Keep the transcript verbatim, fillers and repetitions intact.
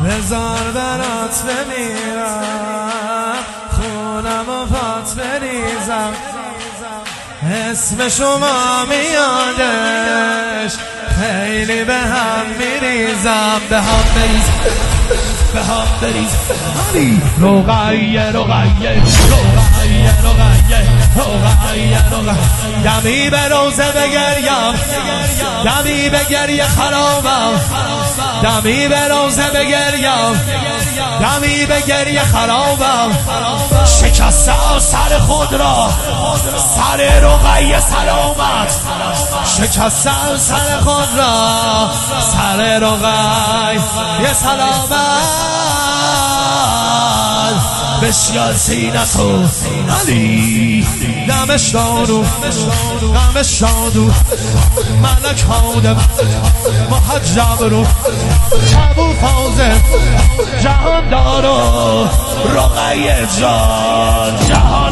بذار برات بمیرم خونم و پات بریزم اسم شما میادش خیلی به هم میریزم به هم بریز به هم بریز رقیه رقیه رقیه رقیه رقیه رقیه دمی به روزه بگریم دمی به گریه خرابم دمی به روزه بگریم دمی به گریه خرابم شکسته سر خود را سر رقیه سلامت شکسته سر خود را سر رقیه سلامت بسیار سینتو علی دم شادو دم شادو ملک حادم محجب رو کبو فازم جهان دارو رقیه جان جهان